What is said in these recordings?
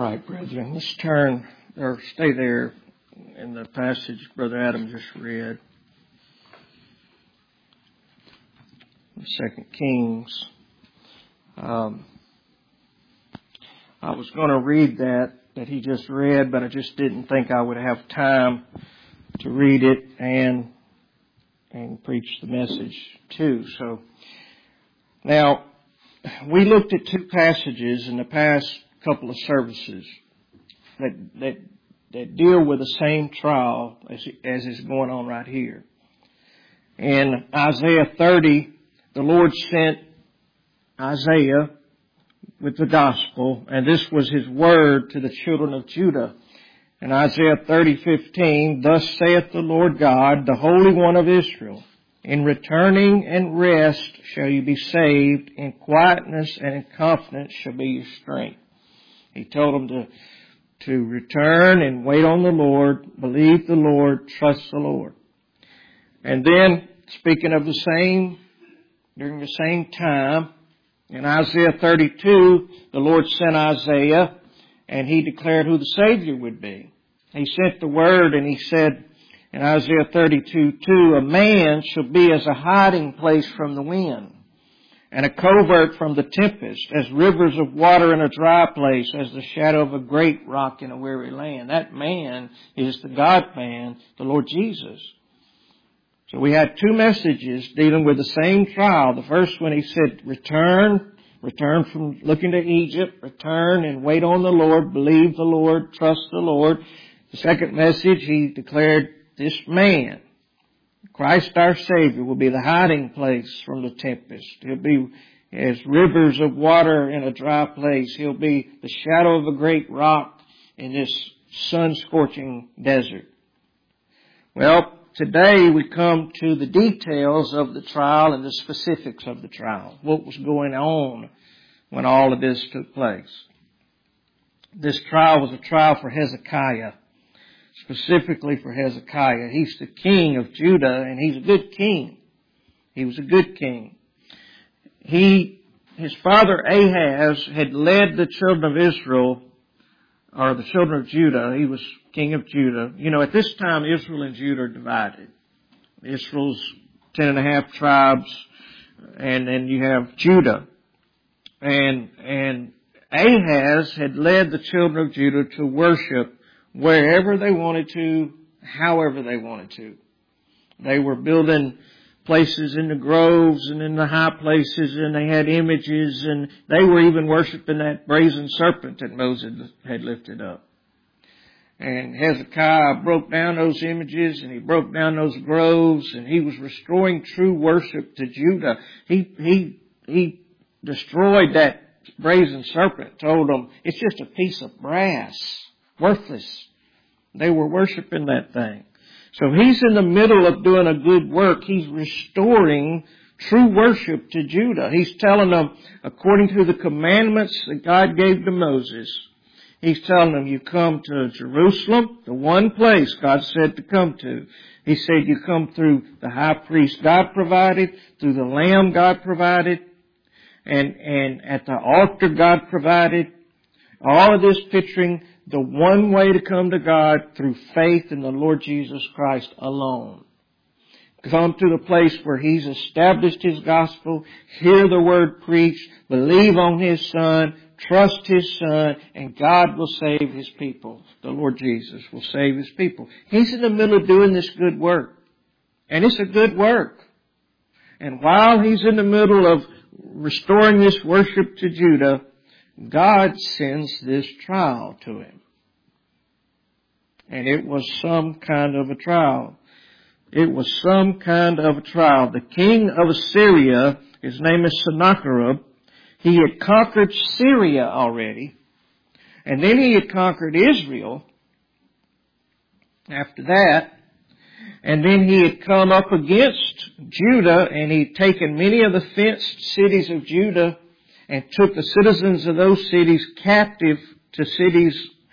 right, brethren, let's turn, or stay there in the passage Brother Adam just read. 2 Kings. I was going to read that he just read, but I just didn't think I would have time to read it and preach the message too. So, now, we looked at two passages in the past couple of services that deal with the same trial as is going on right here. In Isaiah 30, the Lord sent Isaiah with the gospel, and this was his word to the children of Judah. In Isaiah 30:15, thus saith the Lord God, the Holy One of Israel, in returning and rest shall you be saved, in quietness and in confidence shall be your strength. He told them to return and wait on the Lord, believe the Lord, trust the Lord. And then, speaking of the same, during the same time, in Isaiah 32, the Lord sent Isaiah, and he declared who the Savior would be. He sent the word, and he said in Isaiah 32:2, a man shall be as a hiding place from the wind, and a covert from the tempest, as rivers of water in a dry place, as the shadow of a great rock in a weary land. That man is the God-man, the Lord Jesus. So we had two messages dealing with the same trial. The first one he said, return from looking to Egypt, return and wait on the Lord, believe the Lord, trust the Lord. The second message he declared, this man, Christ our Savior, will be the hiding place from the tempest. He'll be as rivers of water in a dry place. He'll be the shadow of a great rock in this sun-scorching desert. Well, today we come to the details of the trial and the specifics of the trial. What was going on when all of this took place. This trial was a trial for Hezekiah. Specifically for Hezekiah. He's the king of Judah, and he's a good king. He was a good king. His father Ahaz had led the children of Israel, or the children of Judah. He was king of Judah. You know, at this time, Israel and Judah are divided. Israel's 10.5 tribes, and then you have Judah. And Ahaz had led the children of Judah to worship wherever they wanted to, however they wanted to. They were building places in the groves and in the high places, and they had images, and they were even worshiping that brazen serpent that Moses had lifted up. And Hezekiah broke down those images, and he broke down those groves, and he was restoring true worship to Judah. He destroyed that brazen serpent, told them it's just a piece of brass. Worthless. They were worshiping that thing. So he's in the middle of doing a good work. He's restoring true worship to Judah. He's telling them, according to the commandments that God gave to Moses, he's telling them, you come to Jerusalem, the one place God said to come to. He said you come through the high priest God provided, through the lamb God provided, and at the altar God provided. All of this picturing the one way to come to God through faith in the Lord Jesus Christ alone. Come to the place where He's established His gospel, hear the word preached, believe on His Son, trust His Son, and God will save His people. The Lord Jesus will save His people. He's in the middle of doing this good work. And it's a good work. And while He's in the middle of restoring this worship to Judah, God sends this trial to him. And it was some kind of a trial. It was some kind of a trial. The king of Assyria, his name is Sennacherib, he had conquered Syria already. And then he had conquered Israel after that. And then he had come up against Judah, and he'd taken many of the fenced cities of Judah and took the citizens of those cities captive to cities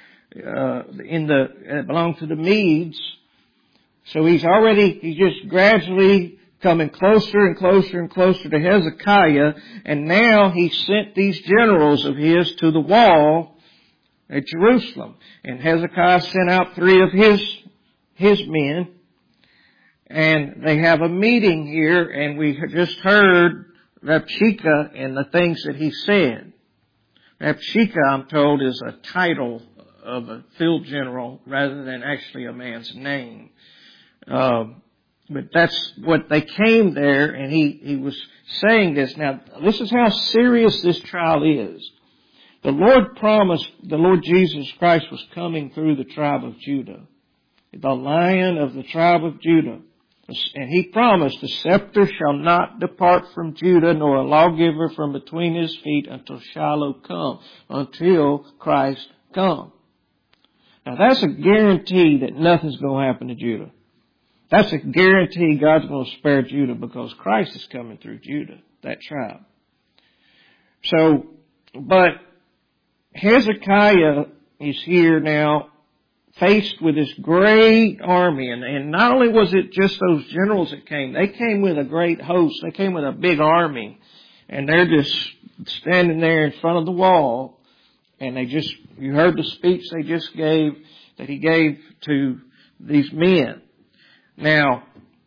that belonged to the Medes. So he's just gradually coming closer and closer and closer to Hezekiah, and now he sent these generals of his to the wall at Jerusalem. And Hezekiah sent out 3 of his men, and they have a meeting here, and we just heard Rabshakeh and the things that he said. Rabshakeh, I'm told, is a title of a field general rather than actually a man's name. But that's what they came there, and he was saying this. Now, this is how serious this trial is. The Lord promised the Lord Jesus Christ was coming through the tribe of Judah, the Lion of the tribe of Judah. And he promised, the scepter shall not depart from Judah, nor a lawgiver from between his feet until Shiloh come, until Christ come. Now that's a guarantee that nothing's going to happen to Judah. That's a guarantee God's going to spare Judah because Christ is coming through Judah, that tribe. So, but Hezekiah is here now, faced with this great army. And not only was it just those generals that came, they came with a great host. They came with a big army. And they're just standing there in front of the wall. And you heard the speech they just gave, that he gave to these men. Now,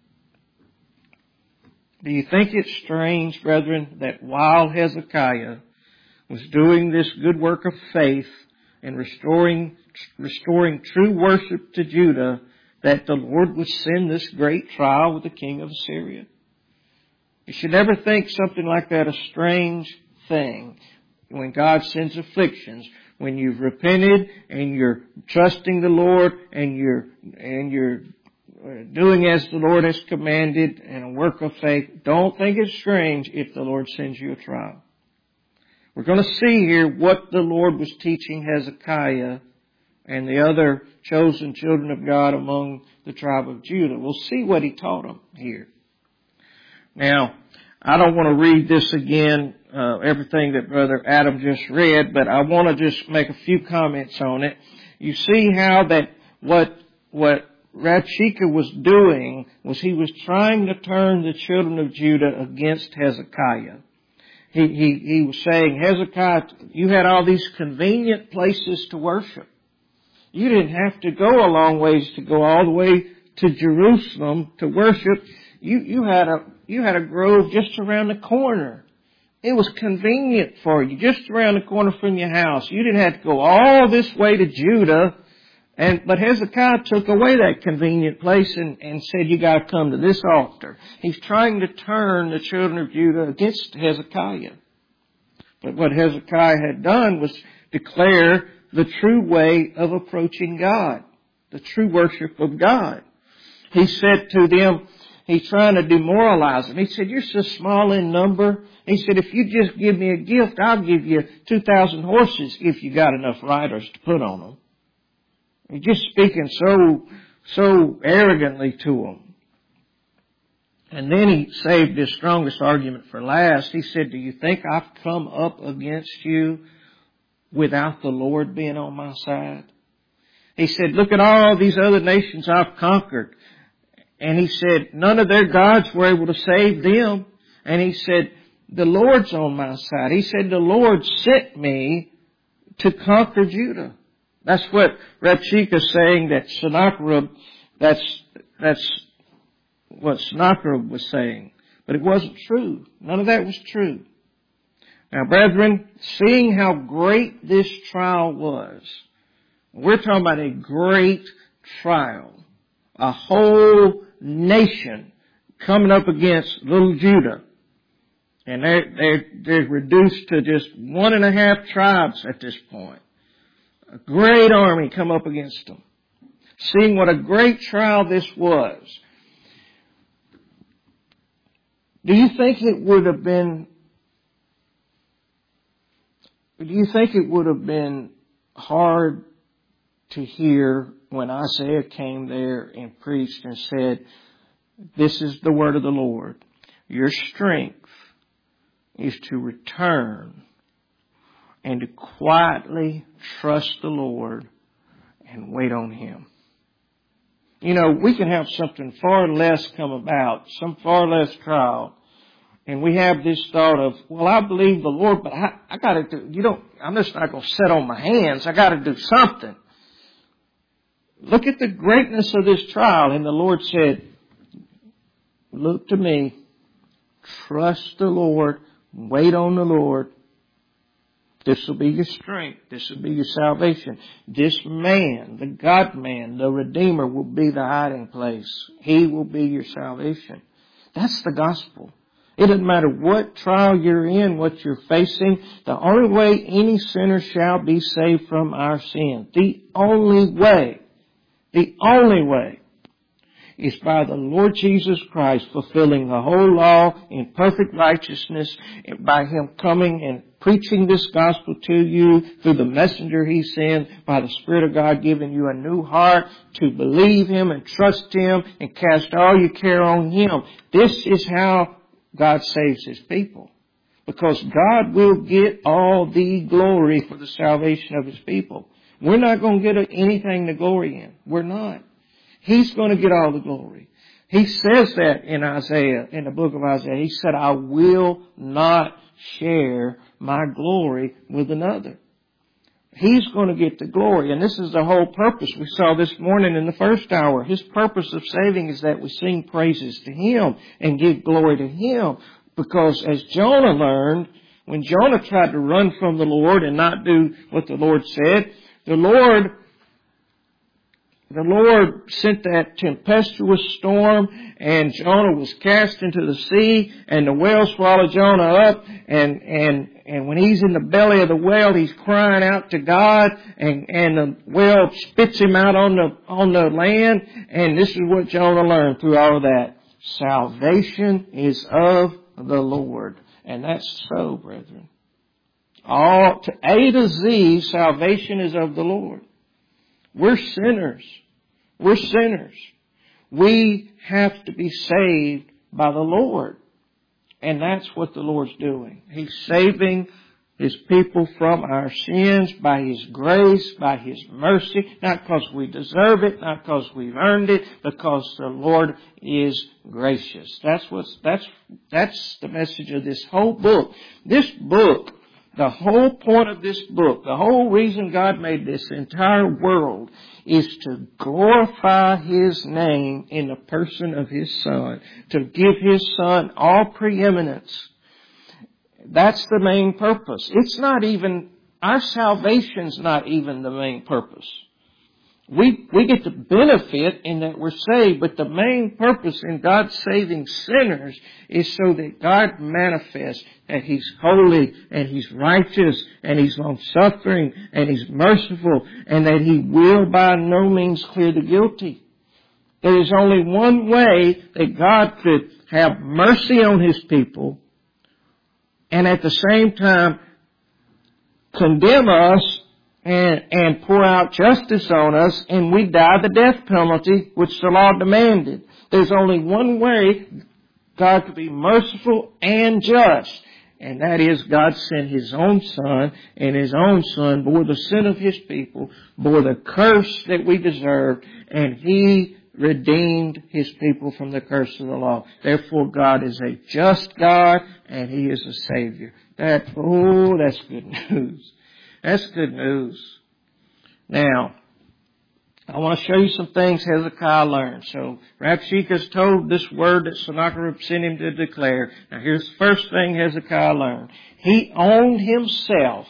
do you think it's strange, brethren, that while Hezekiah was doing this good work of faith and restoring true worship to Judah, that the Lord would send this great trial with the king of Assyria? You should never think something like that a strange thing. When God sends afflictions, when you've repented and you're trusting the Lord and you're doing as the Lord has commanded in a work of faith, don't think it's strange if the Lord sends you a trial. We're going to see here what the Lord was teaching Hezekiah and the other chosen children of God among the tribe of Judah. We'll see what he taught them here. Now, I don't want to read this again, everything that Brother Adam just read, but I want to just make a few comments on it. You see how that what Rabshakeh was doing was he was trying to turn the children of Judah against Hezekiah. He was saying, Hezekiah, you had all these convenient places to worship. You didn't have to go a long ways to go all the way to Jerusalem to worship. You had a grove just around the corner. It was convenient for you, just around the corner from your house. You didn't have to go all this way to Judah. But Hezekiah took away that convenient place and said, you got to come to this altar. He's trying to turn the children of Judah against Hezekiah. But what Hezekiah had done was declare the true way of approaching God, the true worship of God. He said to them, he's trying to demoralize them. He said, you're so small in number. He said, if you just give me a gift, I'll give you 2,000 horses if you got enough riders to put on them. He's just speaking so arrogantly to them. And then he saved his strongest argument for last. He said, do you think I've come up against you without the Lord being on my side? He said, look at all these other nations I've conquered. And he said, none of their gods were able to save them. And he said, the Lord's on my side. He said, the Lord sent me to conquer Judah. That's what Rabshakeh is saying, that Sennacherib, that's what Sennacherib was saying. But it wasn't true. None of that was true. Now, brethren, seeing how great this trial was, we're talking about a great trial. A whole nation coming up against little Judah. And they're reduced to just 1.5 tribes at this point. A great army come up against them. Seeing what a great trial this was. Do you think it would have been hard to hear when Isaiah came there and preached and said, this is the word of the Lord. Your strength is to return and to quietly trust the Lord and wait on Him. You know, we can have something far less come about, some far less trial, and we have this thought of, well, I believe the Lord, but I got to do, I'm just not going to sit on my hands. I got to do something. Look at the greatness of this trial. And the Lord said, look to me, trust the Lord, wait on the Lord. This will be your strength. This will be your salvation. This man, the God-man, the Redeemer, will be the hiding place. He will be your salvation. That's the gospel. It doesn't matter what trial you're in, what you're facing. The only way any sinner shall be saved from our sin, the only way is by the Lord Jesus Christ fulfilling the whole law in perfect righteousness, and by Him coming and preaching this gospel to you through the messenger He sends, by the Spirit of God giving you a new heart to believe Him and trust Him and cast all your care on Him. This is how God saves His people. Because God will get all the glory for the salvation of His people. We're not going to get anything to glory in. We're not. He's going to get all the glory. He says that in Isaiah, in the book of Isaiah. He said, I will not share my glory with another. He's going to get the glory. And this is the whole purpose. We saw this morning in the first hour. His purpose of saving is that we sing praises to Him and give glory to Him. Because as Jonah learned, when Jonah tried to run from the Lord and not do what the Lord said, the Lord sent that tempestuous storm, and Jonah was cast into the sea, and the whale swallowed Jonah up, and when he's in the belly of the whale, he's crying out to God, and the whale spits him out on the land, and this is what Jonah learned through all of that. Salvation is of the Lord. And that's so, brethren. All to A to Z, salvation is of the Lord. We're sinners. We're sinners. We have to be saved by the Lord. And that's what the Lord's doing. He's saving His people from our sins by His grace, by His mercy, not because we deserve it, not because we've earned it, because the Lord is gracious. That's the message of this whole book. This book, the whole point of this book, the whole reason God made this entire world is to glorify His name in the person of His Son, to give His Son all preeminence. That's the main purpose. It's not even, our salvation's not even the main purpose. We get the benefit in that we're saved, but the main purpose in God saving sinners is so that God manifests that He's holy and He's righteous and He's long-suffering and He's merciful and that He will by no means clear the guilty. There is only one way that God could have mercy on His people and at the same time condemn us and pour out justice on us, and we die the death penalty which the law demanded. There's only one way God could be merciful and just, and that is God sent His own Son, and His own Son bore the sin of His people, bore the curse that we deserved, and He redeemed His people from the curse of the law. Therefore, God is a just God, and He is a Savior. That's good news. That's good news. Now, I want to show you some things Hezekiah learned. So, Rabshakeh's told this word that Sennacherib sent him to declare. Now, here's the first thing Hezekiah learned. He owned himself,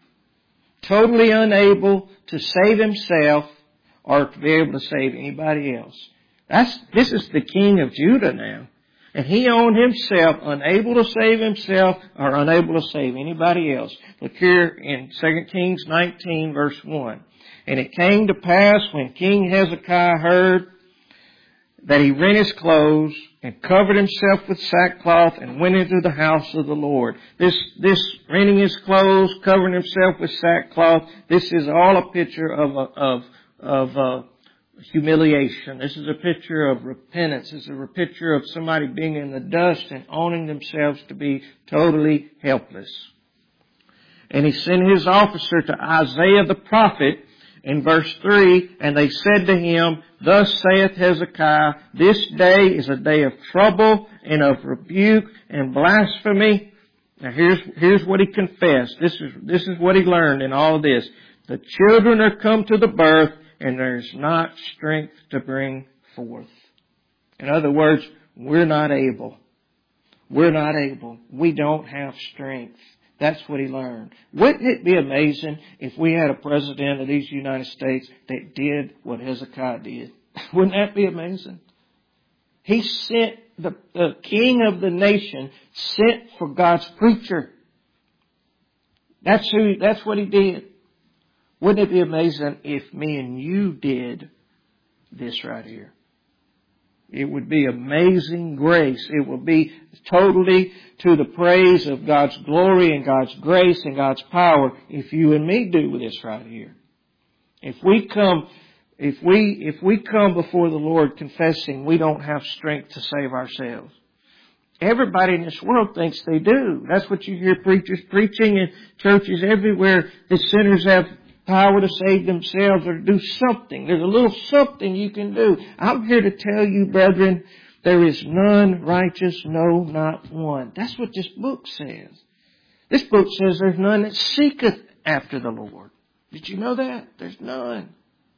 totally unable to save himself or to be able to save anybody else. This is the king of Judah now. And he owned himself, unable to save himself or unable to save anybody else. Look here in 2 Kings 19 verse 1. And it came to pass when King Hezekiah heard that he rent his clothes and covered himself with sackcloth and went into the house of the Lord. This renting his clothes, covering himself with sackcloth, this is all a picture of humiliation. This is a picture of repentance. This is a picture of somebody being in the dust and owning themselves to be totally helpless. And he sent his officer to Isaiah the prophet in verse 3, and they said to him, Thus saith Hezekiah, This day is a day of trouble and of rebuke and blasphemy. Now here's what he confessed. This is what he learned in all of this. The children are come to the birth, and there's not strength to bring forth. In other words, we're not able. We're not able. We don't have strength. That's what he learned. Wouldn't it be amazing if we had a president of these United States that did what Hezekiah did? Wouldn't that be amazing? He sent the king of the nation sent for God's preacher. That's what he did. Wouldn't it be amazing if me and you did this right here? It would be amazing grace. It would be totally to the praise of God's glory and God's grace and God's power if you and me do this right here. If we come before the Lord confessing we don't have strength to save ourselves. Everybody in this world thinks they do. That's what you hear preachers preaching in churches everywhere, that sinners have power to save themselves or to do something. There's a little something you can do. I'm here to tell you, brethren, there is none righteous, no, not one. That's what this book says. This book says there's none that seeketh after the Lord. Did you know that? There's none.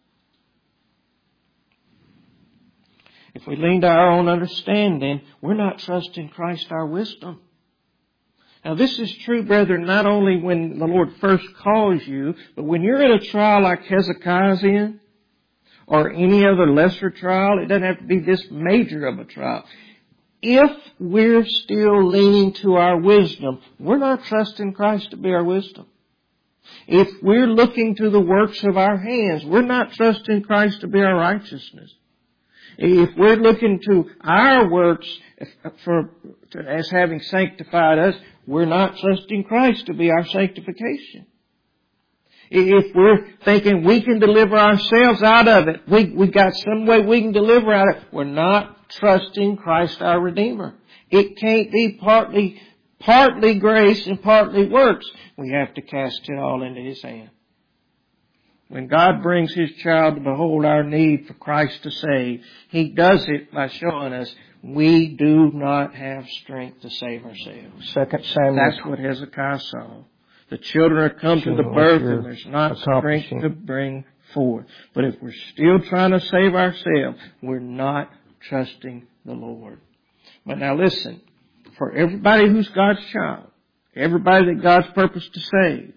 If we lean to our own understanding, we're not trusting Christ our wisdom. Now this is true, brethren, not only when the Lord first calls you, but when you're in a trial like Hezekiah's in, or any other lesser trial. It doesn't have to be this major of a trial. If we're still leaning to our wisdom, we're not trusting Christ to be our wisdom. If we're looking to the works of our hands, we're not trusting Christ to be our righteousness. If we're looking to our works as having sanctified us, we're not trusting Christ to be our sanctification. If we're thinking we can deliver ourselves out of it, we got some way we can deliver out of it, we're not trusting Christ our Redeemer. It can't be partly grace and partly works. We have to cast it all into His hand. When God brings His child to behold our need for Christ to save, He does it by showing us we do not have strength to save ourselves. 2 Samuel. That's what Hezekiah saw. The children are come to the birth and there's not strength to bring forth. But if we're still trying to save ourselves, we're not trusting the Lord. But now listen, for everybody who's God's child, everybody that God's purposed to save,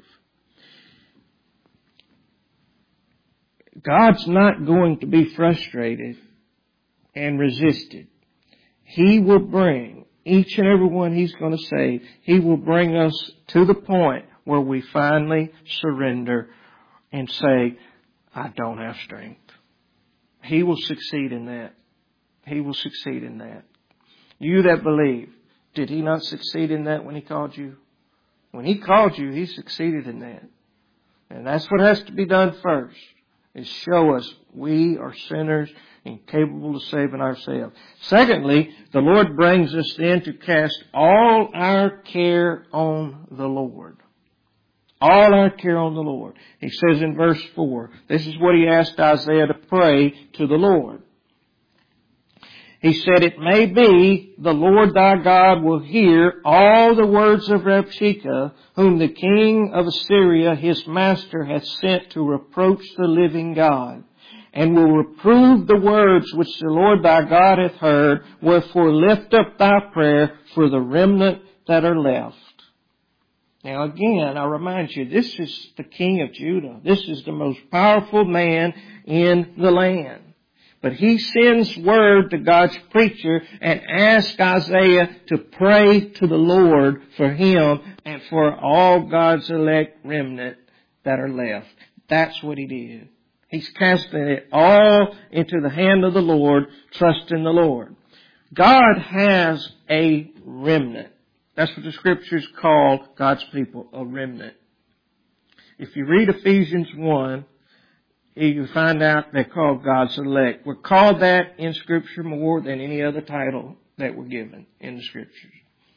God's not going to be frustrated and resisted. He will bring each and every one He's going to save. He will bring us to the point where we finally surrender and say, I don't have strength. He will succeed in that. He will succeed in that. You that believe, did He not succeed in that when He called you? When He called you, He succeeded in that. And that's what has to be done first, is show us we are sinners incapable of saving ourselves. Secondly, the Lord brings us then to cast all our care on the Lord. All our care on the Lord. He says in verse 4, this is what He asked Isaiah to pray to the Lord. He said, it may be the Lord thy God will hear all the words of Rabshakeh, whom the king of Assyria, his master, hath sent to reproach the living God, and will reprove the words which the Lord thy God hath heard. Wherefore lift up thy prayer for the remnant that are left. Now again, I remind you, this is the king of Judah. This is the most powerful man in the land. But he sends word to God's preacher and asks Isaiah to pray to the Lord for him and for all God's elect remnant that are left. That's what he did. He's casting it all into the hand of the Lord, trusting the Lord. God has a remnant. That's what the Scriptures call God's people, a remnant. If you read Ephesians 1, you find out they're called God's elect. We're called that in Scripture more than any other title that we're given in the Scriptures.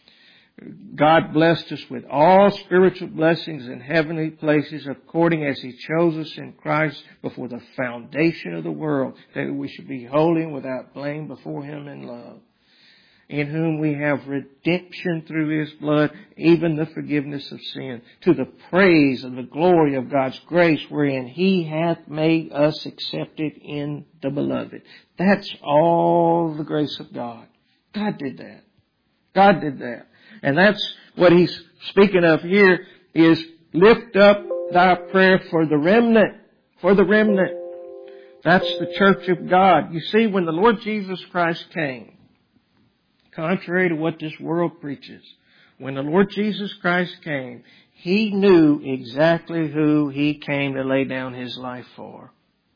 God blessed us with all spiritual blessings in heavenly places according as He chose us in Christ before the foundation of the world, that we should be holy and without blame before Him in love. in whom we have redemption through His blood, even the forgiveness of sin, to the praise and the glory of God's grace, wherein He hath made us accepted in the Beloved. That's all the grace of God. God did that. God did that. And that's what He's speaking of here, is lift up thy prayer for the remnant. For the remnant. That's the church of God. You see, when the Lord Jesus Christ came, contrary to what this world preaches, when the Lord Jesus Christ came, He knew exactly who He came to lay down His life for.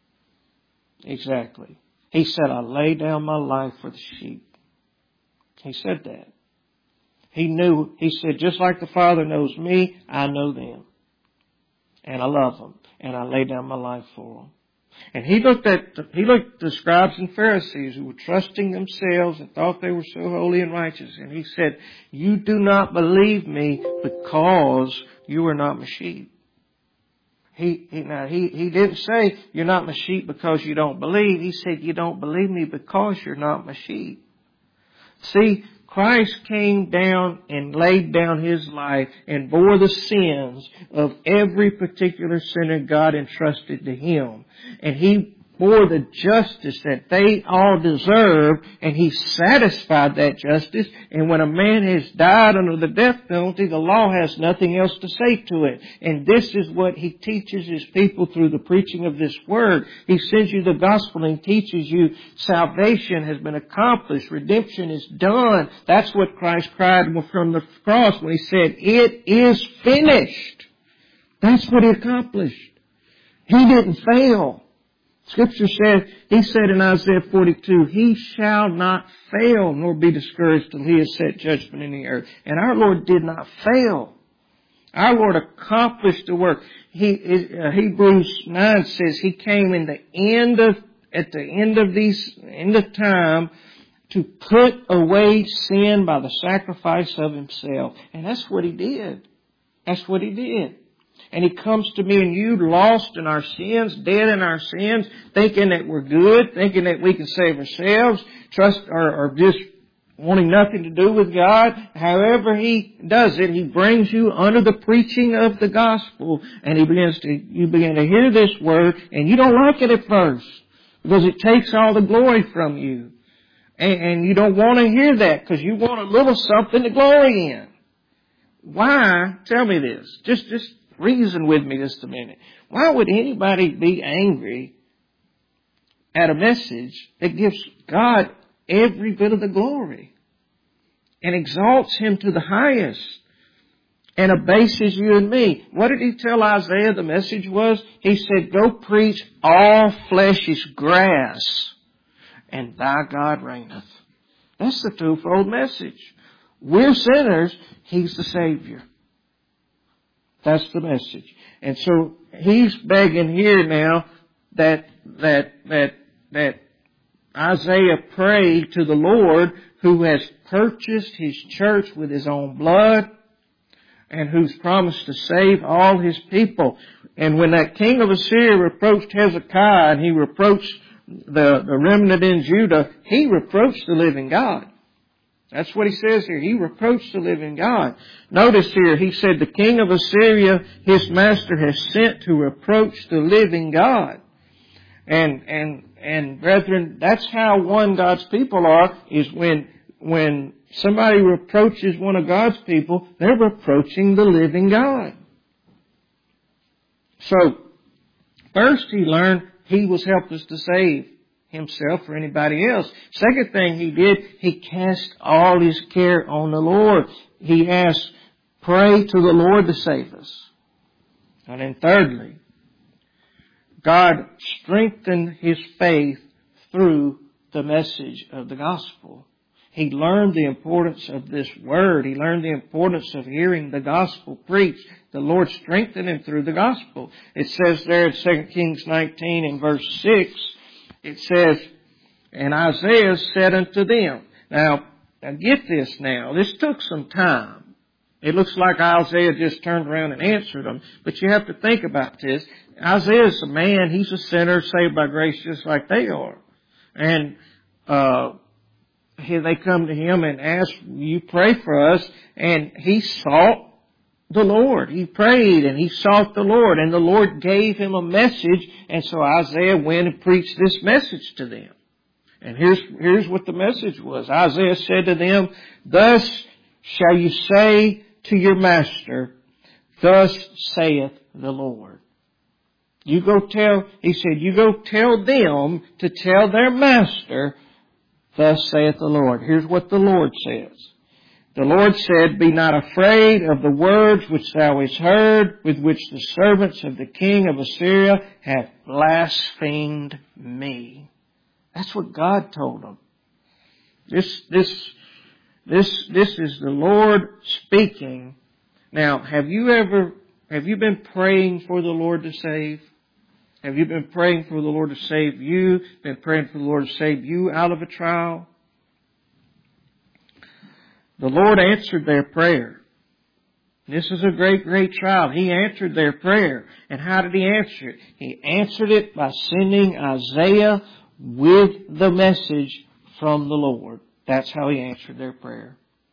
Exactly. He said, I lay down my life for the sheep. He said that. He knew, He said, just like the Father knows me, I know them. And I love them. And I lay down my life for them. And He looked at the scribes and Pharisees who were trusting themselves and thought they were so holy and righteous. And He said, you do not believe me because you are not my sheep. He didn't say you're not my sheep because you don't believe. He said you don't believe me because you're not my sheep. See, Christ came down and laid down His life and bore the sins of every particular sinner God entrusted to Him. And He bore the justice that they all deserved, and He satisfied that justice. And when a man has died under the death penalty, the law has nothing else to say to it. And this is what He teaches His people through the preaching of this Word. He sends you the gospel and teaches you salvation has been accomplished. Redemption is done. That's what Christ cried from the cross when He said, it is finished. That's what He accomplished. He didn't fail. Scripture says, He said in Isaiah 42, He shall not fail nor be discouraged till He has set judgment in the earth. And our Lord did not fail. Our Lord accomplished the work. Hebrews 9 says He came at the end of time to put away sin by the sacrifice of Himself. And that's what He did. That's what He did. And He comes to me and you lost in our sins, dead in our sins, thinking that we're good, thinking that we can save ourselves, or just wanting nothing to do with God. However He does it, He brings you under the preaching of the gospel, and you begin to hear this word, and you don't like it at first because it takes all the glory from you. And you don't want to hear that because you want a little something to glory in. Why? Tell me this. Just reason with me just a minute. Why would anybody be angry at a message that gives God every bit of the glory and exalts Him to the highest and abases you and me? What did He tell Isaiah the message was? He said, go preach all flesh is grass and thy God reigneth. That's the twofold message. We're sinners. He's the Savior. That's the message. And so He's begging here now that Isaiah pray to the Lord who has purchased His church with His own blood and who's promised to save all His people. And when that king of Assyria reproached Hezekiah and he reproached the remnant in Judah, he reproached the living God. That's what he says here. He reproached the living God. Notice here, he said, the king of Assyria, his master, has sent to reproach the living God. And brethren, that's how one God's people are, is when somebody reproaches one of God's people, they're reproaching the living God. So, first he learned He was helpless to save Himself or anybody else. Second thing He did, He cast all His care on the Lord. He asked, pray to the Lord to save us. And then thirdly, God strengthened His faith through the message of the gospel. He learned the importance of this word. He learned the importance of hearing the gospel preached. The Lord strengthened him through the gospel. It says there in 2 Kings 19 and verse 6, it says, and Isaiah said unto them. Now get this now. This took some time. It looks like Isaiah just turned around and answered them. But you have to think about this. Isaiah is a man. He's a sinner saved by grace just like they are. And here they come to him and ask, you pray for us. And he sought the Lord. He prayed and he sought the Lord, and the Lord gave him a message. And so Isaiah went and preached this message to them. And here's what the message was. Isaiah said to them, thus shall you say to your master, thus saith the Lord. You go tell them to tell their master, thus saith the Lord. Here's what the Lord says. The Lord said, be not afraid of the words which thou hast heard, with which the servants of the king of Assyria have blasphemed me. That's what God told them. This is the Lord speaking. Now, have you been praying for the Lord to save? Have you been praying for the Lord to save you? Been praying for the Lord to save you out of a trial? The Lord answered their prayer. This is a great, great trial. He answered their prayer. And how did He answer it? He answered it by sending Isaiah with the message from the Lord. That's how He answered their prayer.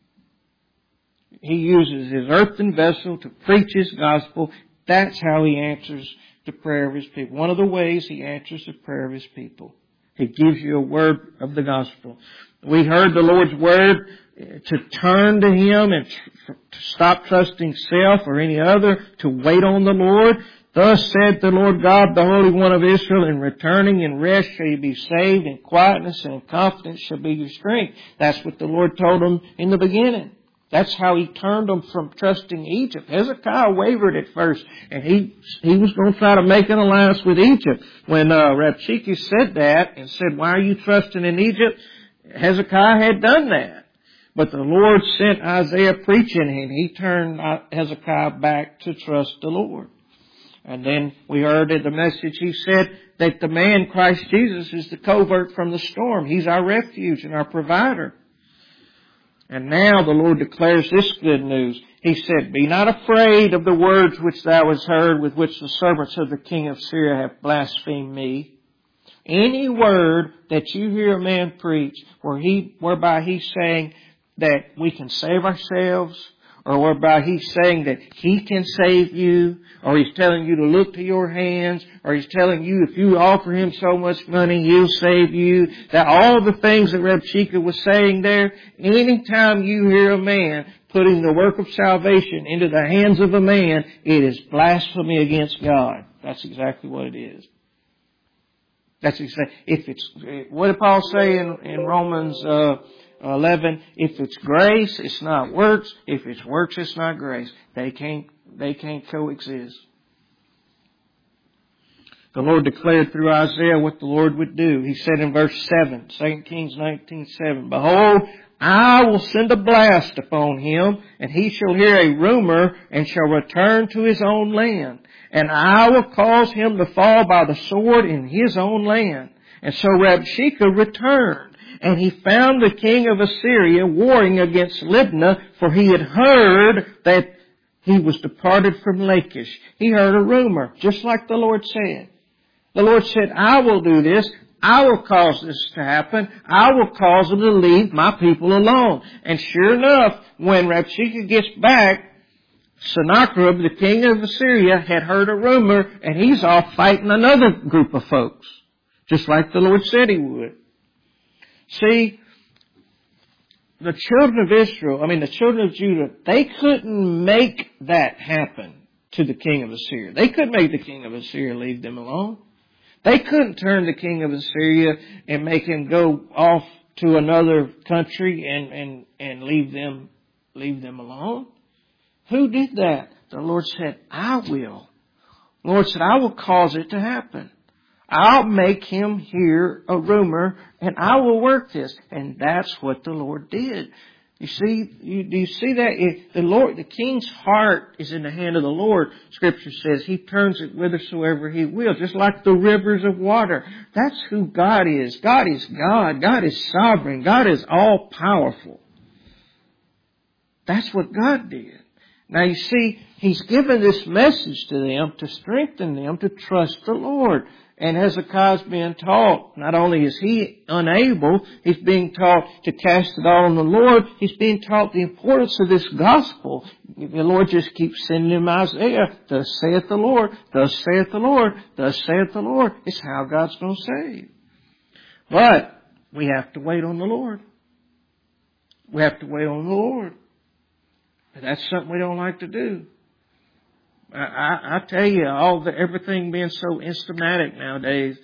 He uses His earthen vessel to preach His gospel. That's how He answers the prayer of His people. One of the ways He answers the prayer of His people. He gives you a word of the gospel. We heard the Lord's word to turn to Him and to stop trusting self or any other, to wait on the Lord. Thus said the Lord God, the Holy One of Israel, in returning in rest shall you be saved, in quietness and in confidence shall be your strength. That's what the Lord told them in the beginning. That's how He turned them from trusting Egypt. Hezekiah wavered at first, and he was going to try to make an alliance with Egypt. When Rabshakeh said that and said, why are you trusting in Egypt? Hezekiah had done that. But the Lord sent Isaiah preaching, and he turned Hezekiah back to trust the Lord. And then we heard in the message, he said that the man, Christ Jesus, is the covert from the storm. He's our refuge and our provider. And now the Lord declares this good news. He said, be not afraid of the words which thou hast heard, with which the servants of the king of Syria have blasphemed me. Any word that you hear a man preach whereby he's saying that we can save ourselves, or whereby he's saying that He can save you, or he's telling you to look to your hands, or he's telling you if you offer him so much money, he'll save you. That all the things that Rabshakeh was saying there, anytime you hear a man putting the work of salvation into the hands of a man, it is blasphemy against God. That's exactly what it is. That's exactly, what did Paul say in Romans 11? If it's grace, it's not works. If it's works, it's not grace. They can't coexist. The Lord declared through Isaiah what the Lord would do. He said in verse 7, 2 Kings 19:7, behold, I will send a blast upon him, and he shall hear a rumor, and shall return to his own land. And I will cause him to fall by the sword in his own land. And so Rabshakeh returned, and he found the king of Assyria warring against Libnah, for he had heard that he was departed from Lachish. He heard a rumor, just like the Lord said. The Lord said, I will do this. I will cause this to happen. I will cause them to leave my people alone. And sure enough, when Rabshakeh gets back, Sennacherib, the king of Assyria, had heard a rumor, and he's off fighting another group of folks, just like the Lord said He would. See, the children of Judah, they couldn't make that happen to the king of Assyria. They couldn't make the king of Assyria leave them alone. They couldn't turn the king of Assyria and make him go off to another country and leave them alone. Who did that? The Lord said, I will. The Lord said, I will cause it to happen. I'll make him hear a rumor, and I will work this. And that's what the Lord did. You see, do you see that? The king's heart is in the hand of the Lord. Scripture says He turns it whithersoever He will, just like the rivers of water. That's who God is. God is God. God is sovereign. God is all powerful. That's what God did. Now you see, He's given this message to them to strengthen them to trust the Lord. And Hezekiah's being taught, not only is he unable, he's being taught to cast it all on the Lord, he's being taught the importance of this gospel. The Lord just keeps sending him Isaiah, thus saith the Lord, thus saith the Lord, thus saith the Lord. It's how God's going to save. But we have to wait on the Lord. We have to wait on the Lord. And that's something we don't like to do. I tell you, everything being so instamatic nowadays,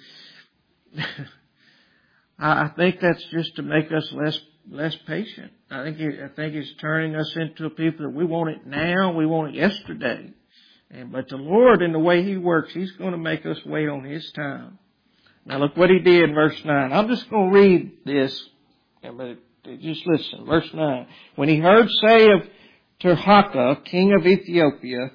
I think that's just to make us less patient. I think it's turning us into a people that we want it now, we want it yesterday. But the Lord, in the way He works, He's going to make us wait on His time. Now look what He did in verse 9. I'm just going to read this, but just listen. Verse 9. When he heard say of Tirhakah, king of Ethiopia,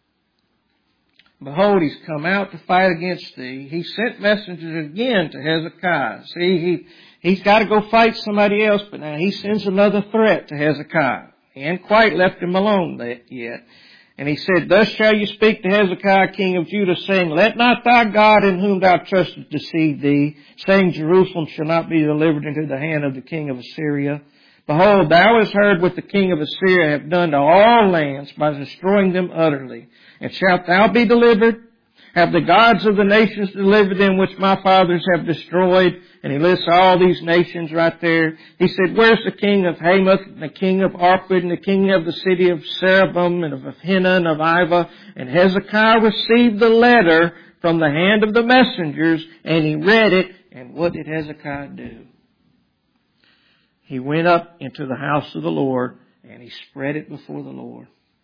behold, he's come out to fight against thee. He sent messengers again to Hezekiah. See, he's got to go fight somebody else, but now he sends another threat to Hezekiah. He ain't quite left him alone yet. And he said, thus shall you speak to Hezekiah, king of Judah, saying, let not thy God in whom thou trustest deceive thee, saying, Jerusalem shall not be delivered into the hand of the king of Assyria. Behold, thou hast heard what the king of Assyria hath done to all lands by destroying them utterly. And shalt thou be delivered? Have the gods of the nations delivered them which my fathers have destroyed? And he lists all these nations right there. He said, where's the king of Hamath, and the king of Arpad, and the king of the city of Sarabim, and of Hena, and of Iva? And Hezekiah received the letter from the hand of the messengers, and he read it. And what did Hezekiah do? He went up into the house of the Lord, and he spread it before the Lord.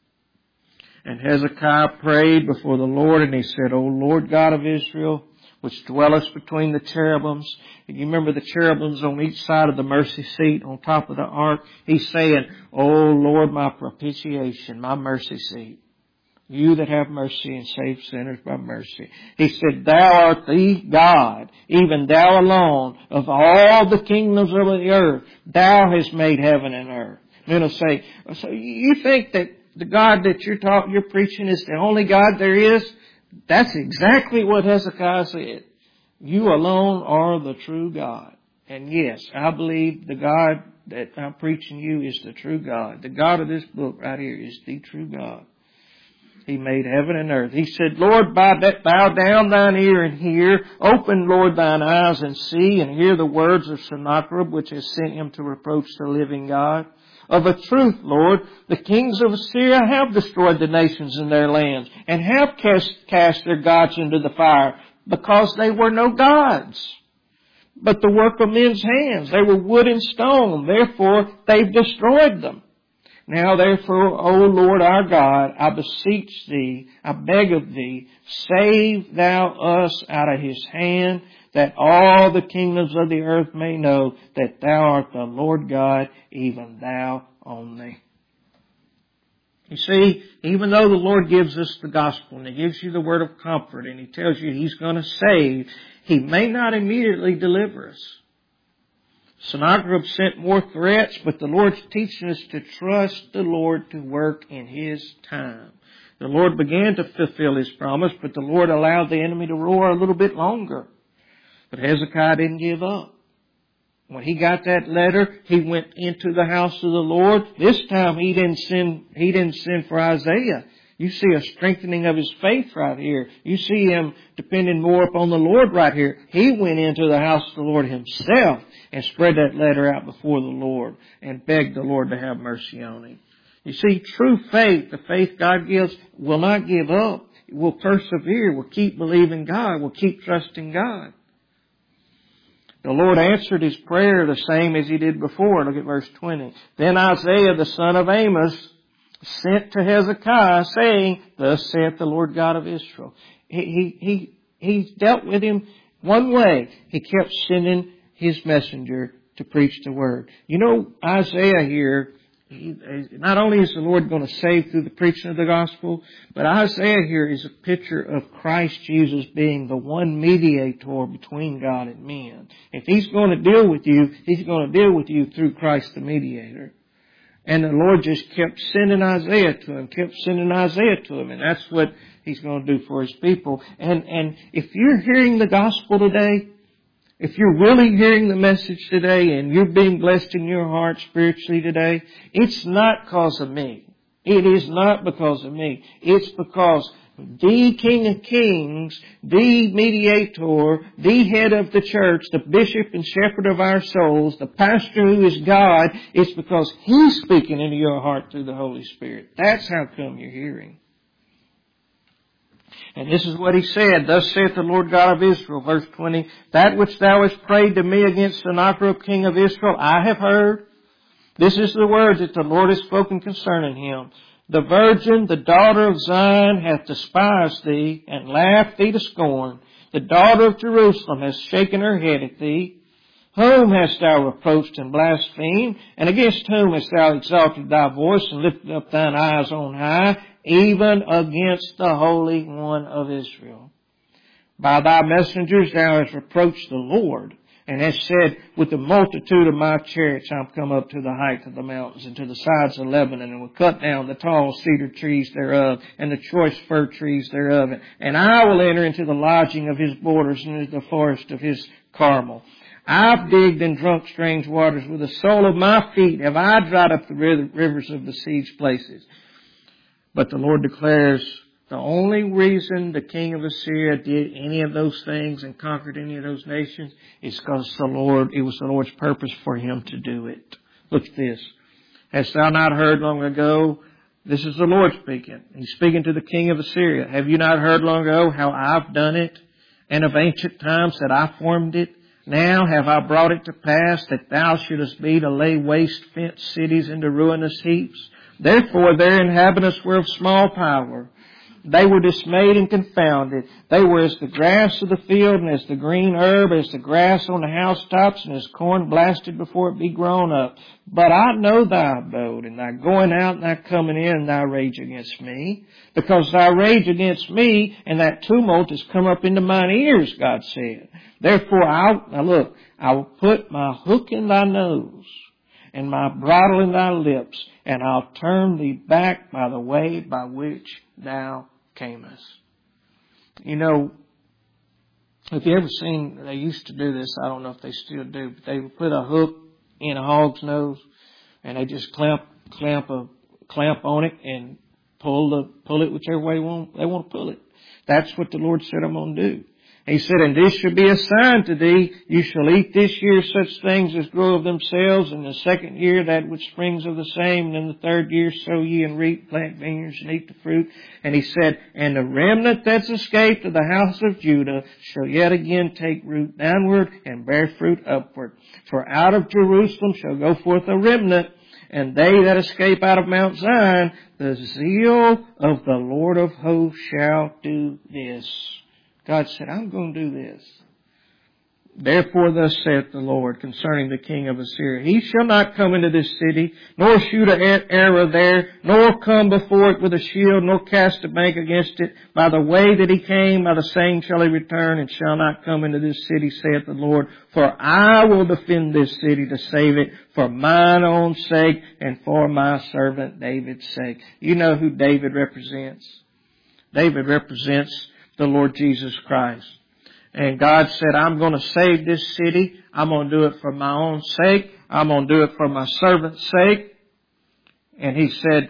And Hezekiah prayed before the Lord, and he said, O Lord God of Israel, which dwellest between the cherubims. And you remember the cherubims on each side of the mercy seat on top of the ark? He's saying, O Lord, my propitiation, my mercy seat. You that have mercy and save sinners by mercy. He said, thou art the God, even thou alone, of all the kingdoms of the earth. Thou hast made heaven and earth. Then he'll say, so you think that the God that you're preaching is the only God there is? That's exactly what Hezekiah said. You alone are the true God. And yes, I believe the God that I'm preaching you is the true God. The God of this book right here is the true God. He made heaven and earth. He said, Lord, bow down thine ear and hear. Open, Lord, thine eyes and see, and hear the words of Sennacherib, which has sent him to reproach the living God. Of a truth, Lord, the kings of Assyria have destroyed the nations in their lands, and have cast their gods into the fire, because they were no gods, but the work of men's hands. They were wood and stone. Therefore, they've destroyed them. Now therefore, O Lord our God, I beseech thee, I beg of thee, save thou us out of his hand, that all the kingdoms of the earth may know that thou art the Lord God, even thou only. You see, even though the Lord gives us the gospel and He gives you the word of comfort and He tells you He's going to save, He may not immediately deliver us. Sennacherib sent more threats, but the Lord's teaching us to trust the Lord to work in His time. The Lord began to fulfill His promise, but the Lord allowed the enemy to roar a little bit longer. But Hezekiah didn't give up. When he got that letter, he went into the house of the Lord. This time he didn't send for Isaiah. You see a strengthening of his faith right here. You see him depending more upon the Lord right here. He went into the house of the Lord himself and spread that letter out before the Lord and begged the Lord to have mercy on him. You see, true faith, the faith God gives, will not give up. It will persevere. Will keep believing God. Will keep trusting God. The Lord answered his prayer the same as He did before. Look at verse 20. Then Isaiah the son of Amos sent to Hezekiah, saying, thus saith the Lord God of Israel. He dealt with him one way. He kept sending his messenger to preach the word. You know, Isaiah here, not only is the Lord going to save through the preaching of the gospel, but Isaiah here is a picture of Christ Jesus being the one mediator between God and men. If He's going to deal with you, He's going to deal with you through Christ the mediator. And the Lord just kept sending Isaiah to him, and that's what He's going to do for His people. And if you're hearing the gospel today, if you're really hearing the message today and you're being blessed in your heart spiritually today, it's not because of me. It is not because of me. It's because the King of Kings, the mediator, the head of the church, the bishop and shepherd of our souls, the pastor who is God, it's because He's speaking into your heart through the Holy Spirit. That's how come you're hearing. And this is what He said, "Thus saith the Lord God of Israel," verse 20, "That which thou hast prayed to me against Sennacherib king of Israel, I have heard. This is the word that the Lord has spoken concerning him. The virgin, the daughter of Zion, hath despised thee, and laughed thee to scorn. The daughter of Jerusalem hath shaken her head at thee. Whom hast thou reproached and blasphemed? And against whom hast thou exalted thy voice and lifted up thine eyes on high? Even against the Holy One of Israel. By thy messengers thou hast reproached the Lord, and hast said, With the multitude of my chariots I am come up to the height of the mountains, and to the sides of Lebanon, and will cut down the tall cedar trees thereof, and the choice fir trees thereof. And I will enter into the lodging of his borders, and into the forest of his Carmel. I've digged and drunk strange waters. With the sole of my feet have I dried up the rivers of the siege places. But the Lord declares, the only reason the king of Assyria did any of those things and conquered any of those nations is because it was the Lord's purpose for him to do it. Look at this. Hast thou not heard long ago? This is the Lord speaking. He's speaking to the king of Assyria. Have you not heard long ago how I've done it? And of ancient times that I formed it? Now have I brought it to pass that thou shouldest be to lay waste fenced cities into ruinous heaps? Therefore their inhabitants were of small power. They were dismayed and confounded. They were as the grass of the field, and as the green herb, as the grass on the housetops, and as corn blasted before it be grown up. But I know thy abode, and thy going out and thy coming in, and thy rage against me. Because thy rage against me, and that tumult has come up into mine ears, God said. Therefore I will put my hook in thy nose, and my bridle in thy lips, and I'll turn thee back by the way by which thou camest. You know, have you ever seen, they used to do this, I don't know if they still do, but they would put a hook in a hog's nose, and they just clamp on it and pull it whichever way they want to pull it. That's what the Lord said I'm going to do. He said, and this shall be a sign to thee. You shall eat this year such things as grow of themselves, and the second year that which springs of the same, and in the third year sow ye and reap, plant vineyards and eat the fruit. And he said, and the remnant that's escaped of the house of Judah shall yet again take root downward and bear fruit upward. For out of Jerusalem shall go forth a remnant, and they that escape out of Mount Zion, the zeal of the Lord of hosts shall do this. God said, I'm going to do this. Therefore thus saith the Lord concerning the king of Assyria, he shall not come into this city, nor shoot an arrow there, nor come before it with a shield, nor cast a bank against it. By the way that he came, by the same shall he return, and shall not come into this city, saith the Lord. For I will defend this city to save it for mine own sake and for my servant David's sake. You know who David represents? David represents the Lord Jesus Christ. And God said, I'm going to save this city. I'm going to do it for my own sake. I'm going to do it for my servant's sake. And He said,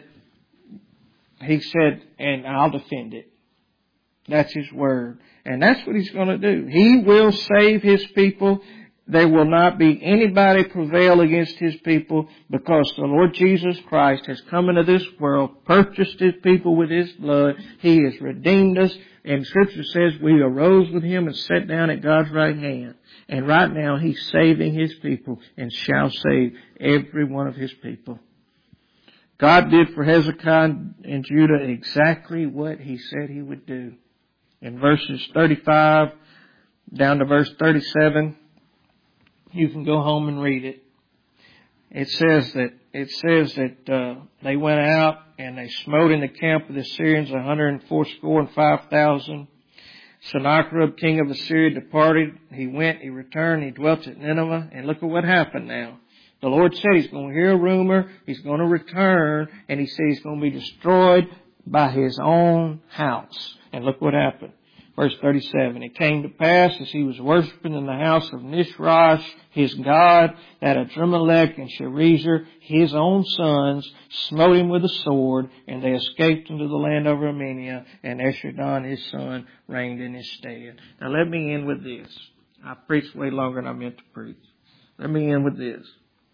and I'll defend it. That's His word. And that's what He's going to do. He will save His people. There will not be anybody prevail against His people, because the Lord Jesus Christ has come into this world, purchased His people with His blood. He has redeemed us. And Scripture says we arose with Him and sat down at God's right hand. And right now He's saving His people and shall save every one of His people. God did for Hezekiah and Judah exactly what He said He would do. In verses 35 down to verse 37, you can go home and read it. It says that they went out and they smote in the camp of the Assyrians 185,000. Sennacherib, king of Assyria, departed. He went, he returned, he dwelt at Nineveh. And look at what happened now. The Lord said He's going to hear a rumor, He's going to return, and He said He's going to be destroyed by His own house. And look what happened. Verse 37, it came to pass as he was worshiping in the house of Nishrosh, his god, that Adrammelech and Sharezer, his own sons, smote him with a sword, and they escaped into the land of Armenia, and Esarhaddon his son reigned in his stead. Now let me end with this. I preached way longer than I meant to preach. Let me end with this.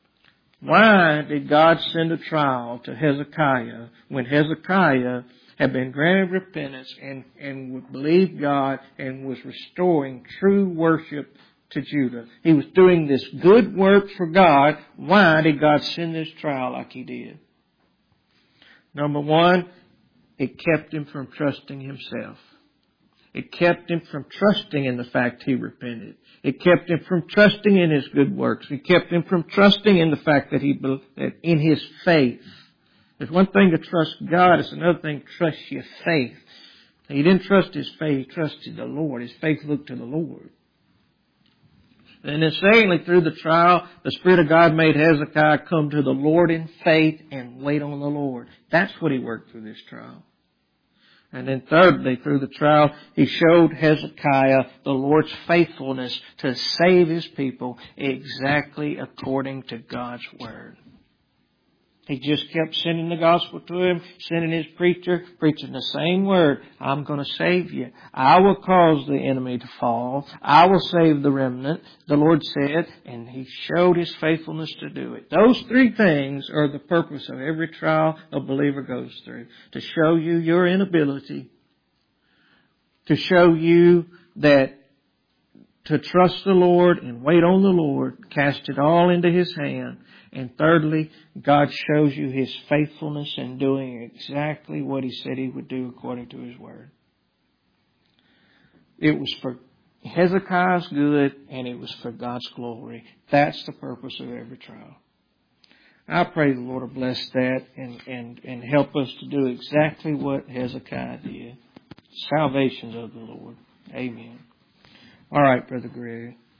Why did God send a trial to Hezekiah when Hezekiah had been granted repentance and believed God and was restoring true worship to Judah? He was doing this good work for God. Why did God send this trial like He did? Number one, it kept him from trusting himself. It kept him from trusting in the fact he repented. It kept him from trusting in his good works. It kept him from trusting in the fact that that in his faith. It's one thing to trust God. It's another thing to trust your faith. He didn't trust his faith. He trusted the Lord. His faith looked to the Lord. And then secondly, through the trial, the Spirit of God made Hezekiah come to the Lord in faith and wait on the Lord. That's what he worked through this trial. And then thirdly, through the trial, he showed Hezekiah the Lord's faithfulness to save his people exactly according to God's Word. He just kept sending the gospel to him, sending his preacher, preaching the same word. I'm going to save you. I will cause the enemy to fall. I will save the remnant, the Lord said, and He showed His faithfulness to do it. Those three things are the purpose of every trial a believer goes through. To show you your inability. To show you that to trust the Lord and wait on the Lord, cast it all into His hand. And thirdly, God shows you His faithfulness in doing exactly what He said He would do according to His Word. It was for Hezekiah's good and it was for God's glory. That's the purpose of every trial. I pray the Lord will bless that and help us to do exactly what Hezekiah did. Salvation's of the Lord. Amen. All right, Brother Greg.